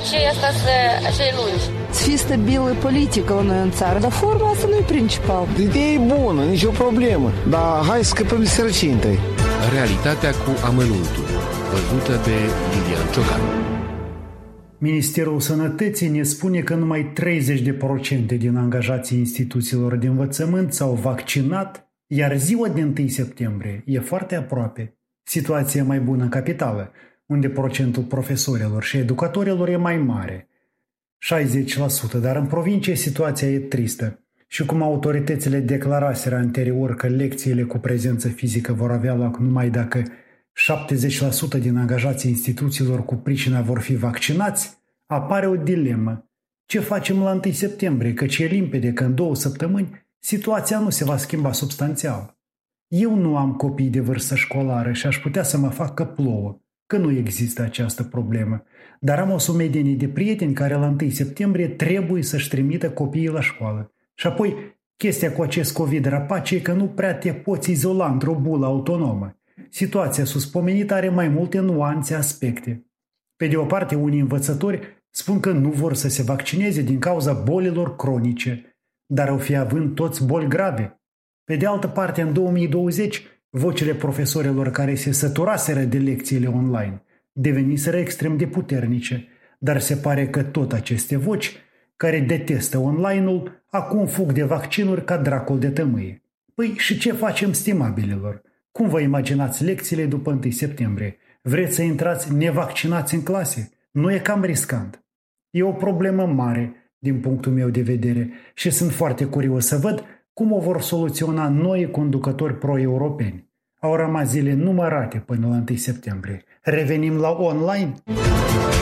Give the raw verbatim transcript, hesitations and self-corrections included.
ce asta să acei lungi. Să fie stabilă politică la noi în țară, dar forma asta nu e principal. Ideea e bună, nicio problemă, dar hai să scăpăm de sărăcie întâi. Realitatea cu amănuntul, văzută de Lilian Ciocan. Ministerul Sănătății ne spune că numai treizeci de procente din angajații instituțiilor de învățământ s-au vaccinat, iar ziua de întâi septembrie e foarte aproape. Situația e mai bună în capitală, unde procentul profesorilor și educatorilor e mai mare, șaizeci la sută, dar în provincie situația e tristă. Și cum autoritățile declaraseră anterior că lecțiile cu prezență fizică vor avea loc numai dacă șaptezeci la sută din angajații instituțiilor cu pricina vor fi vaccinați, apare o dilemă. Ce facem la întâi septembrie? Căci e limpede că în două săptămâni situația nu se va schimba substanțial. Eu nu am copii de vârstă școlară și aș putea să mă fac că plouă, că nu există această problemă, dar am o sumedenie de prieteni care la întâi septembrie trebuie să-și trimită copiii la școală. Și apoi, chestia cu acest COVID rapace e că nu prea te poți izola într-o bulă autonomă. Situația suspomenită are mai multe nuanțe, aspecte. Pe de o parte, unii învățători spun că nu vor să se vaccineze din cauza bolilor cronice, dar au fi având toți boli grave. Pe de altă parte, în două mii douăzeci, vocile profesorilor care se săturaseră de lecțiile online deveniseră extrem de puternice, dar se pare că tot aceste voci care detestă online-ul acum fug de vaccinuri ca dracul de tămâie. Păi și ce facem, stimabililor? Cum vă imaginați lecțiile după întâi septembrie? Vreți să intrați nevaccinați în clase? Nu e cam riscant? E o problemă mare din punctul meu de vedere și sunt foarte curios să văd cum o vor soluționa noi conducători pro-europeni. Au rămas zile numărate până la întâi septembrie. Revenim la online?